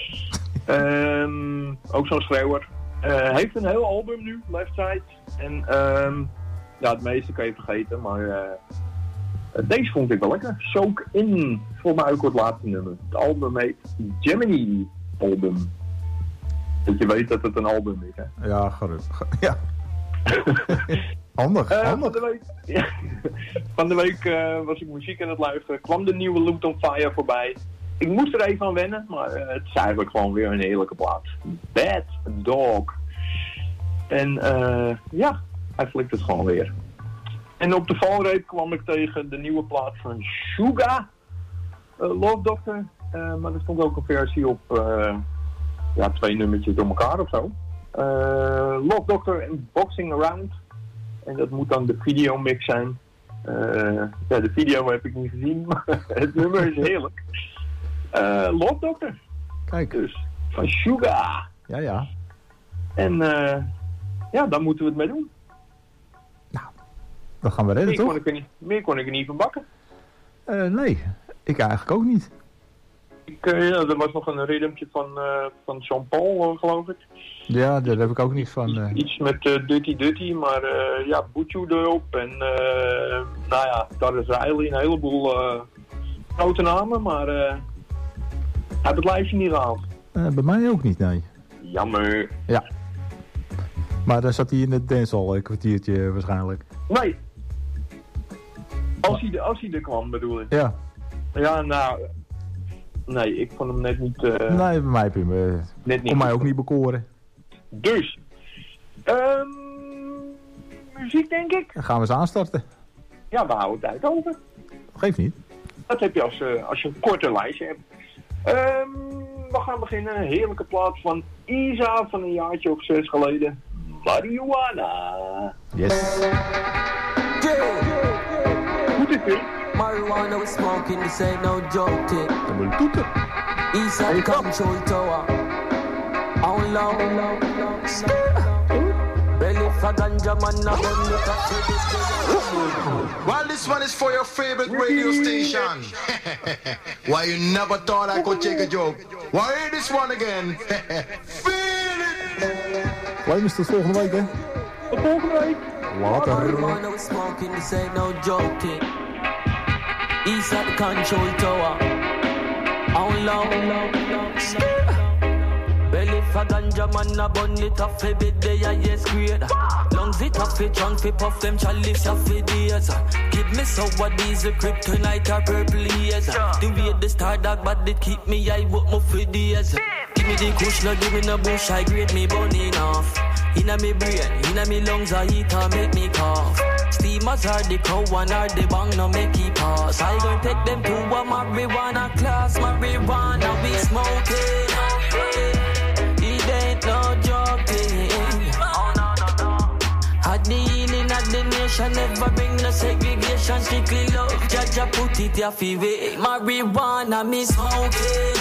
Um, ook zo'n schreeuwer. Uh, heeft een heel album nu, Left Side. En um, ja, het meeste kan je vergeten, maar uh, deze vond ik wel lekker. Soak In, volgens mij ook het laatste nummer. Het album heet Gemini Album. Dat je weet dat het een album is, hè? Ja, gelukkig. Ja. Handig, uh, handig. Van de week, ja, van de week uh, was ik muziek aan het luisteren. Kwam de nieuwe Loot on Fire voorbij. Ik moest er even aan wennen, maar uh, het is eigenlijk gewoon weer een heerlijke plaat. Bad Dog. En uh, ja, hij flikt het gewoon weer. En op de valreep kwam ik tegen de nieuwe plaat van Suga. Uh, Love Doctor. Uh, maar er stond ook een versie op uh, ja, twee nummertjes door elkaar of zo. Uh, Love Doctor en Boxing Around. En dat moet dan de videomix zijn. Uh, ja, de video heb ik niet gezien, maar het nummer is heerlijk. Uh, Love Doctor. Kijk. Dus, van Suga. Ja, ja. En uh, ja, daar moeten we het mee doen. Nou, dan gaan we redden, meer toch? Kon ik er niet, meer kon ik er niet van bakken. Uh, nee, ik eigenlijk ook niet. Ik, uh, ja, er was nog een rhythmtje van, uh, van Jean-Paul, uh, geloof ik. Ja, daar heb ik ook niet van. Uh... Iets met uh, Dutty Dutty, maar uh, ja, Boetju erop. En uh, nou ja, daar is Riley, een heleboel uh, grote namen, maar uh, heb het lijstje niet gehaald. Uh, bij mij ook niet, nee. Jammer. Ja. Maar dan zat hij in het dancehall een kwartiertje waarschijnlijk. Nee. Als hij, als hij er kwam, bedoel ik. Ja. Ja, nou... nee, ik vond hem net niet... Uh, nee, bij mij heb je hem... Uh, net niet. Kon mij ook niet bekoren. Dus. Um, muziek, denk ik. Dan gaan we eens aanstarten. Ja, we houden tijd over. Geeft niet. Dat heb je als, uh, als je een korte lijstje hebt. Um, we gaan beginnen. Een heerlijke plaat van Isa van een jaartje of zes geleden. Marijuana. Yes. Goed is dit. Marijuana we smoking, this ain't no joke thing. Dan moet je toeten. Eastside Control Tower. How long? Well, if a ganja man not run the country. Well, this one is for your favorite radio station. Why you never thought I could take a joke? Why hear this one again? Feel it! Why is het volgende week, hè? Tot volgende week. Later. Marijuana we smoking, this ain't no joke thing. Eastside Control Tower. How long? Well, if a ganja man a bun it off every day, I yes great. Lungs it off it, trunk fi puff them chalice off for days. Give me sour diesel, kryptonite or purple haze. The way the star dog, but it keep me high, but my for days. Give me the kush, no give me no bush, I grade me burning off. Inna me brain, inna me lungs, I heat and make me cough. Steamers are the cow and are the bang, no make it pass. I gon' take them to a marijuana class, marijuana we smoking. It ain't no joking. Oh no no no. Had the healing of the nation, never bring no segregation. Strictly love, Jaja put it ya fi way. Marijuana me smoking.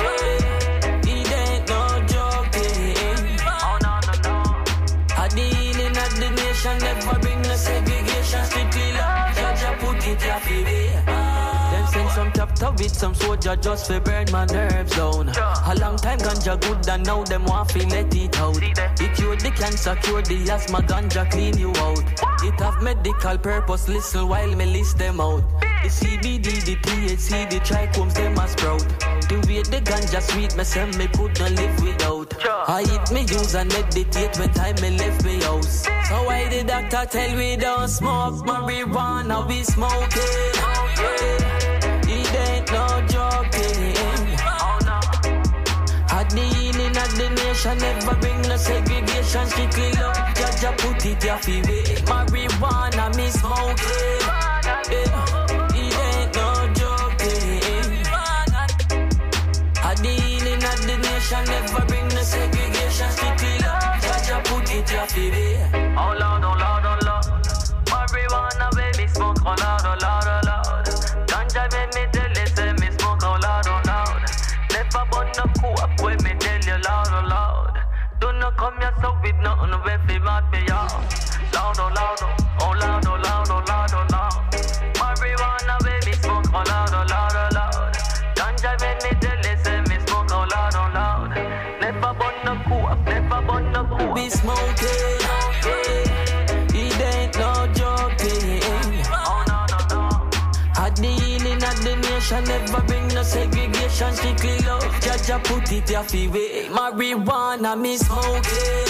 It ain't no joking. Oh no no no. Had the healing of the nation, never bring no segregation. Strictly love, Jaja put it ya fi way. Send some chapter with some soldier just to burn my nerves down. A long time ganja good and now them want to let it out. It cure the cancer, cure the asthma, ganja clean you out. It have medical purpose, listen while me list them out. The C B D, the T H C, the trichomes, them a sprout. The way the ganja sweet, me say me couldn't live without. I eat me use and meditate when time me left me house. So why the doctor tell me don't smoke marijuana, we smoking. It ain't no joking. Oh no. Had the healing of the nation, never bring no segregation. Strictly love, Jaja put it ya fi way. Marijuana me smoking. Yeah. It ain't no joking. Had the healing of the nation, never bring no segregation. Strictly love, Jaja put it ya fi way. Oh Lord, oh Lord, oh Lord. Marijuana baby smoke, oh Lord, oh Lord, oh Lord. Ganja make me tell you, say me smoke out loud, oh loud. Never burn no coke when me tell you loud, oh loud. Do not come here so with nothing when fi mad me off. Loud, oh loud, oh loud, oh loud, oh loud, oh loud. Marijuana baby smoke out loud, oh loud, oh loud. Ganja make me tell you, say me smoke out loud, oh loud. Never burn no coke, never burn no coke. Be smoking, it ain't no joking. Oh no no no. Had the healing of the nation, never bring no segregation. Strictly love, Jaja put it ya fi way. Marijuana me smoking.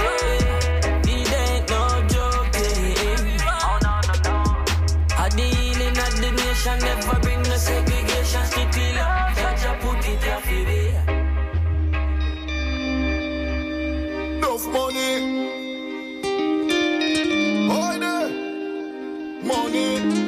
It ain't no joking. Oh no no no. Had the healing of the nation, never bring no segregation. Strictly love, Jaja put it ya fi way. Enough money. Oh there. Money.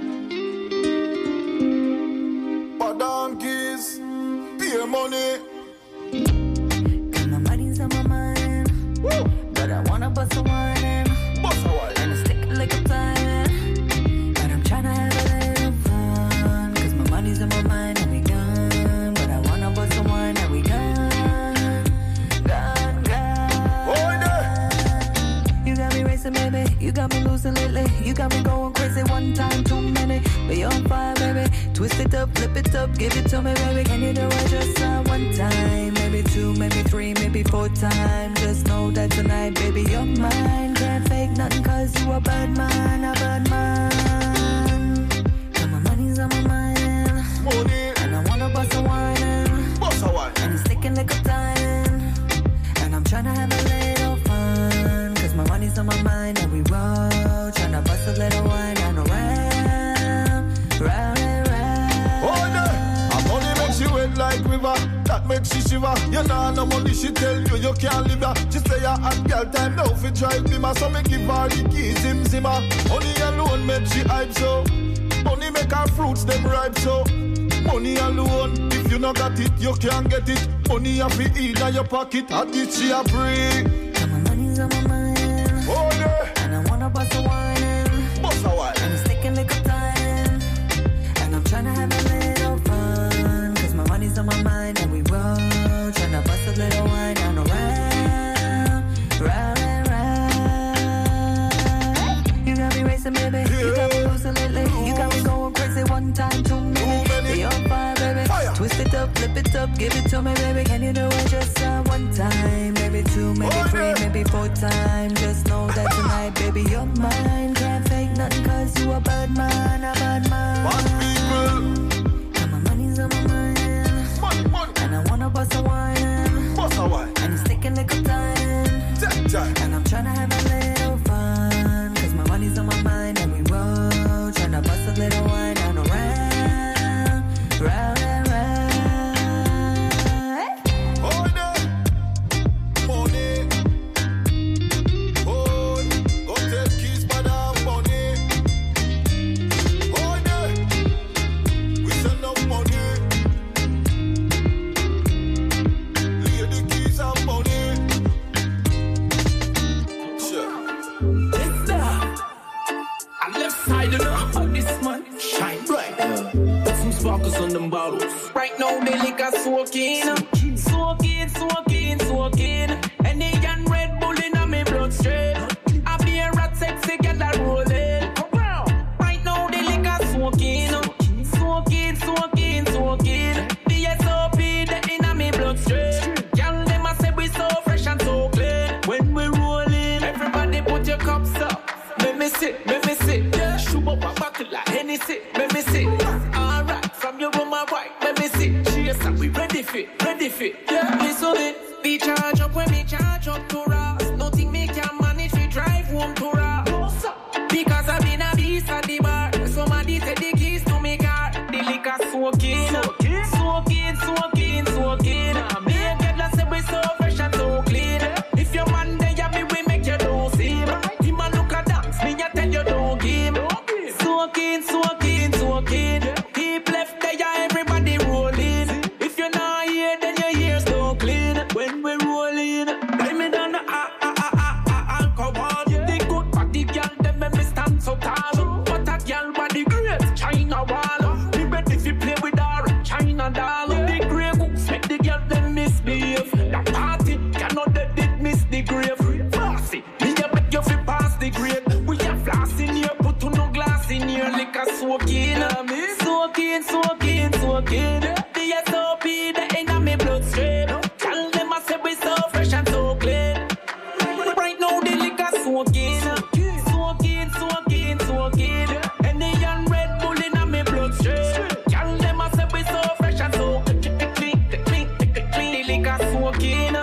Donkeys, pay money. And my money's on my mind. Woo. But I wanna bust a wine. Bust a wine. And I stick it like a plan. But I'm tryna have a little fun. Cause my money's on my mind and we gone. But I wanna bust a wine and we gone. Gone, gone. Oh, there. You got me racing, baby. You got me losing lately. You got me going crazy one time, too many. But you're on fire, baby. Twist it up, flip it up, give it to me, baby. Can you do it just uh, one time? Maybe two, maybe three, maybe four times. Just know that tonight, baby, you're mine. Can't fake nothing cause you a bad man, a bad man. And my money's on my mind. Money. And I wanna bust a wine. Bust a wine. And it's sticking like a time. And I'm tryna have a little fun. Cause my money's on my mind and we roll. Tryna bust a little wine and around. Round and round. Oh, no. I'm only makes you wet like make she shiver. You know no money, she tell you you can't live ya. She say ya hot girl time now fi drive bima. So me give her the keys, zim zimmer. Money alone make she hype so. Money make her fruits them ripe so. Money alone, if you not got it, you can't get it. Money you fi eat in your pocket, at it she a free. My money's on my mind. Oh yeah. And I wanna bust a wine. Bust a wine. And it's taking like a time. And I'm tryna have a little fun. Cause my money's on my mind and we roll. Tryna bust a little wine and around. Round and round. You got me racing, baby. Yeah. You got me losing lately. You got me going crazy one time, too many. Be on fire, baby. Fire. Twist it up, flip it up, give it to me, baby. Can you do it just uh, one time? Maybe two, maybe oh, three, yeah. maybe four times. Just know that tonight, baby, you're mine. Can't fake nothing cause you a bad man, a bad man. Bad people. And my money's on my mind. Money, money. And I wanna bust a wine. Bust a wine. And it's taking like a time. Take time. And I'm tryna have a little fun. Cause my money's on my mind and we roll. Tryna bust a little wine and around. Round and round. Oh, no. Money. Oh, go take keys, madam, money. Oh, no. We send up money. Leave the keys and money. Sure. Yes, sir. And left side, you know, on this man shine bright. Put some sparkles on them bottles. Right now, the liquor soaking, soaking, soaking, soaking. And they can Red Bull in my bloodstream. I be a rat sexy girl that rolling. Right now, the liquor soaking, soaking, soaking, soaking. The S O P the in my bloodstream. Girl, them a say we so fresh and so clean. When we rolling, everybody put your cups up. Let me sit, let me sit. Yeah. Shoot up a buckle like Hennessy. Let me sit. Alright, from your room, my right. Let me sit. Cheers, and we ready fit, ready fit. Yeah, listen it. We charge up when we charge up to us. Nothing me can manage. We drive home to us. Because I've been a beast at the bar. Somebody take the keys to me car. The liquor soaking, soaking, soaking, soaking, soaking. Me and girl say we so fresh and so clean. If your man there, yeah, me we make you lose him. Him a look at dance, me a tell you don't give. Soaking, soaking, soaking. Keep left there, yeah, everybody rolling. If you're not here, then your ears don't clean. When we rolling, let me down the ah ah ah ah ah alcohol. The good body girl, them make me stand so tall. What a girl body great, China wall. Me ready to play with her, China doll. The grey books make the girl them misbehave. The party cannot let it miss the grave. Bossy, me a make you fi pass the grade. We a floss in here, put to no glass in here, liquor soaking. Soaking, soaking, soaking. The S O P the in my bloodstream. Tell them I say we so fresh and so clean. Right now the liquor soaking, soaking, soaking, soaking. And the young Red Bull in my bloodstream. Tell them I say we so fresh and so clean, clean, clean, clean. The liquor soaking.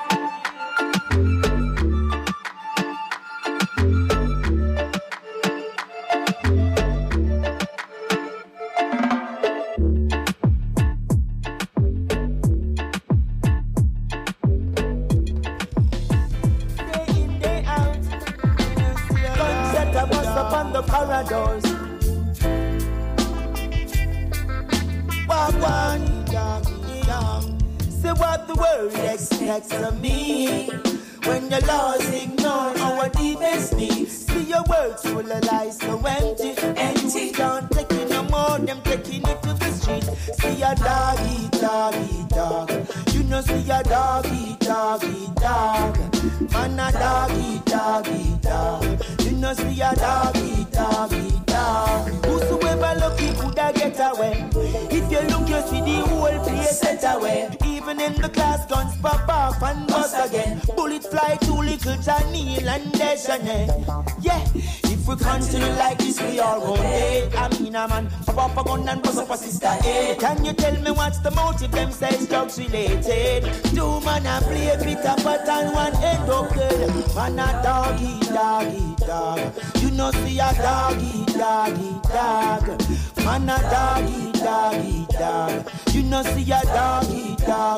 Corridors. Wagwan, say what the world expects of me. When your laws ignore our deepest needs. See your words full of lies, so empty. And you can't take it no more, them taking it to the street. See a dog eat, dog eat, dog. You know see a dog eat, dog eat, dog. Man a dog eat, dog eat, dog. You know see a dog eat, dog eat, dog. Whosoever lucky coulda get away. If you look, you see the whole place set away. Even in the class, guns pop off and bust again. Bullet fly too little to kneel and Dejanay. Yeah, if we continue like this, we are all dead. I mean, a man, pop up a gun and bust up a sister head. Can you tell me what's the motive? Them says drugs related. Two man a play bitter but and one end up dead. Man a doggy, doggy, dog. You know see a doggy, doggy, dog. Man a doggy, doggy, dog. You know see a doggy, doggy,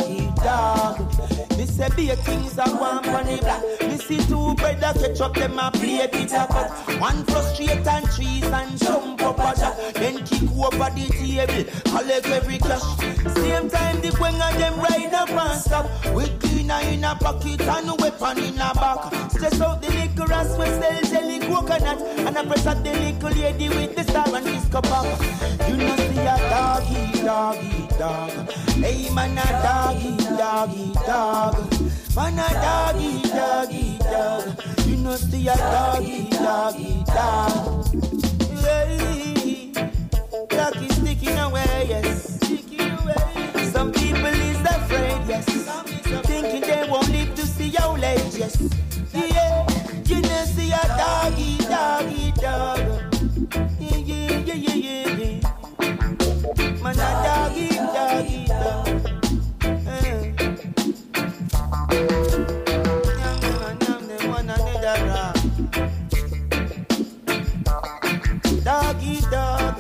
dog. Me say be things are one funny black. Me see two brothers catch up them a play pizza cut. One frustrate and trees and jump up a jack. Then kick over the table, collect every cash. Same time the queen of them ride up and stop. With cleaner in a pocket and a weapon in a back. Stress out the liquor as we sell jelly coconut. And I press up the little lady with the star and disco pop. You know see a doggy, doggy, dog. Hey man a doggy, doggy, dog. Man a doggy, doggy, dog. You know see a doggy, doggy, dog. Hey, doggy sticking away, yes. Sticking away. Some people is afraid, yes. Thinking they won't live to see your age, yes. Yeah, you know see a doggy, doggy, dog. Yeah, yeah, yeah, yeah, yeah, yeah. Man a doggy, doggy, dog. Doggy dog.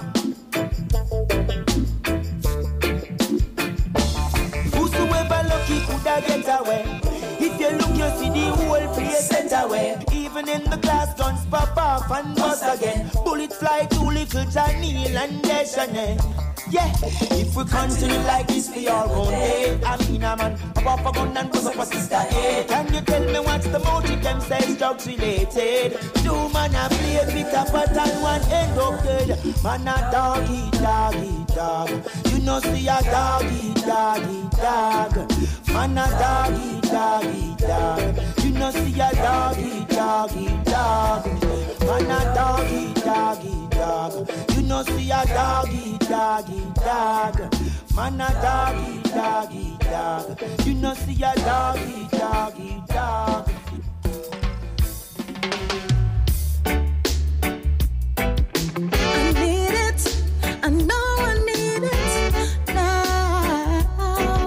Whosoever lucky coulda get away. If you look, you see the whole place set away. Even in the class, guns pop off and bust again. Bullets fly to little Janelle and Deschanel. Yeah, if we continue like this, we all own day. I mean, a man, pop up a gun and bust up a sister head. Can you tell me what's the motive? Them says drugs related. Two man a play, pick up a and one end up dead. Man a doggy, doggy, dog. You know see a doggy, doggy, dog. Man a doggy, doggy, dog. You know see a doggy, doggy, dog. Man a doggy, doggy, dog. You know see a doggy, doggy, dog. Man a doggy, doggy, dog. You know see a doggy, doggy, dog. I need it. I know I need it now.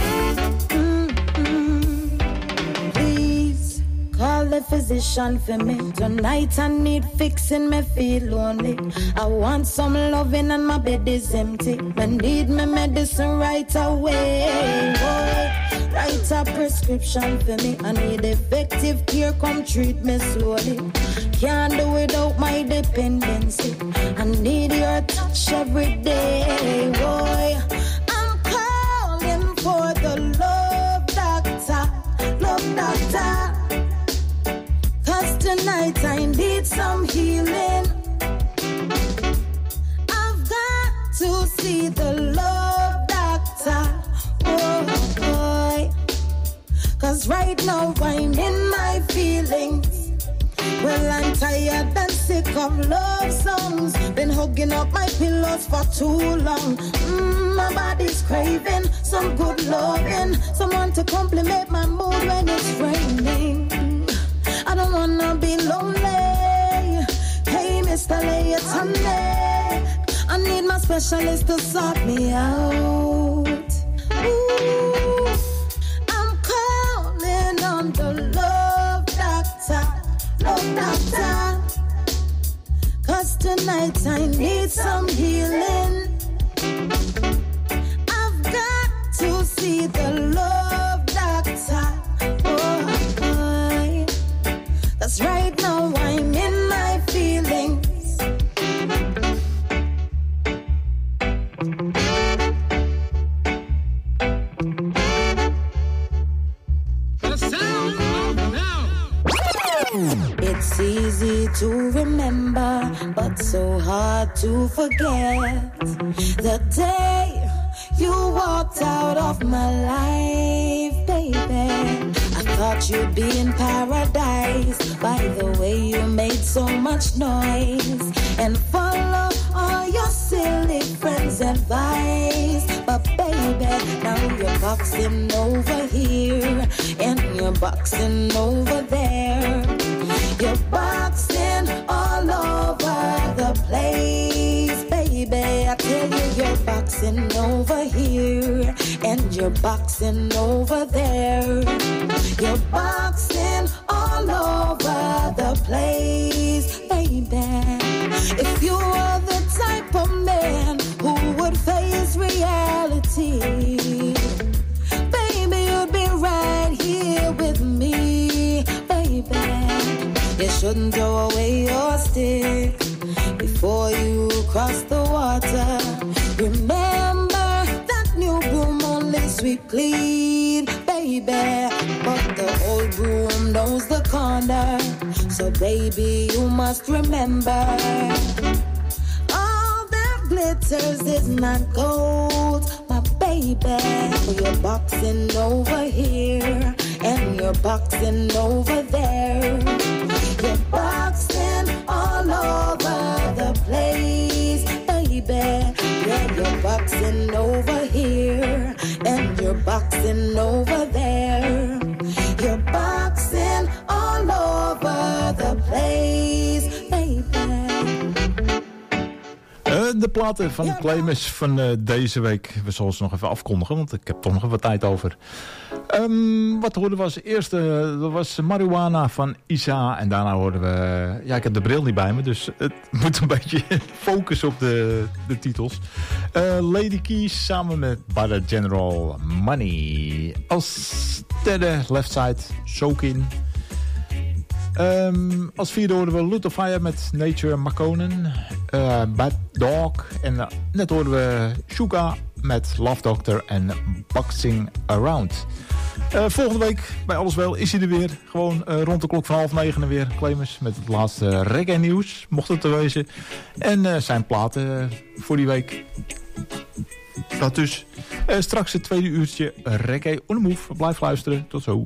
Mm-mm. Please call the physician for me. Tonight I need fixing, me feel lonely. I want some loving and my bed is empty. I need my medicine right away. Boy, write a prescription for me. I need effective care, come treat me slowly. Can't do without my dependency. I need your touch every day. Boy, I'm calling for the love doctor, love doctor. Cause tonight I need some healing. I've got to see the love doctor. Oh boy. Cause right now I'm in my feelings. Well, I'm tired and sick of love songs. Been hugging up my pillows for too long. Mm, my body's craving some good loving. Someone to compliment my mood when it's raining. I don't wanna be lonely. Hey, Mister Layatone, I need my specialist to sort me out. Ooh, I'm calling on the love doctor, love doctor. Cause tonight I need some healing. I've got to see the love doctor. Oh, boy. Cause right now I'm in my feelings. It's easy to remember, but so hard to forget the day you walked out of my life, baby. I thought you'd be in paradise by the way you made so much noise and follow all your silly friends' advice. But baby, now you're boxing over here and you're boxing over there. You're boxing all over the place, baby. I tell you, you're boxing over here and you're boxing over there. You're boxing all over the place, baby. If you are the type of man who would face reality, baby, shouldn't throw away your stick before you cross the water. Remember that new broom only sweep clean, baby, but the old broom knows the corner. So baby, you must remember, all that glitters is not gold, my baby. You're boxing over here and you're boxing over there. You're boxing all over the place, baby. Yeah, you're boxing over here and you're boxing over there. You're boxing all over the place, baby. Uh, de platen van Claymus van uh, deze week. We zullen ze nog even afkondigen, want ik heb toch nog wat tijd over. Um, wat hoorden we als eerste? Dat was Marijuana van Isa. En daarna hoorden we... Ja, ik heb de bril niet bij me, dus het moet een beetje focussen op de, de titels. Uh, Lady Keys samen met Butter General Money. Als derde Left Side Soakin'. Um, als vierde hoorden we Lutofire met Nature Makonnen. Uh, Bad Dog. En uh, net hoorden we Shuga met Love Doctor en Boxing Around. Uh, volgende week bij Alles Wel is hij er weer. Gewoon uh, rond de klok van half negen en weer. Clemens met het laatste reggae nieuws. Mocht het te wezen. En uh, zijn platen uh, voor die week. Dat dus. Uh, straks het tweede uurtje reggae on the move. Blijf luisteren. Tot zo.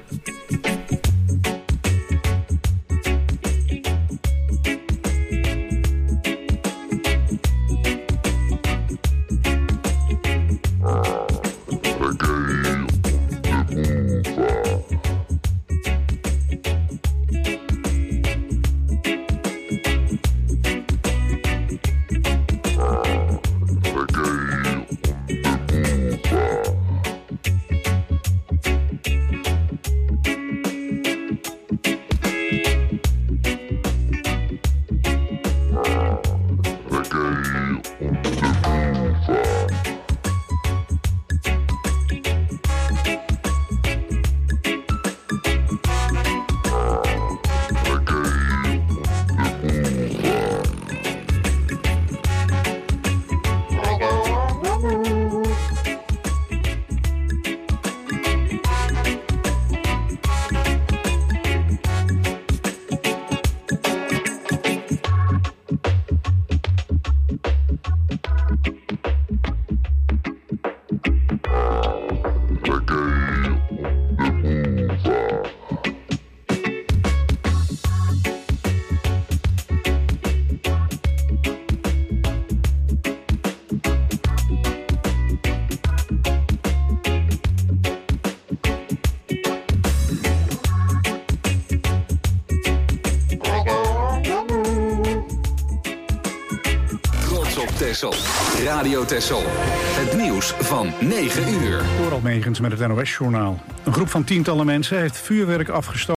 Radio Texel. Het nieuws van negen uur. Door Almegens met het N O S-journaal. Een groep van tientallen mensen heeft vuurwerk afgestoken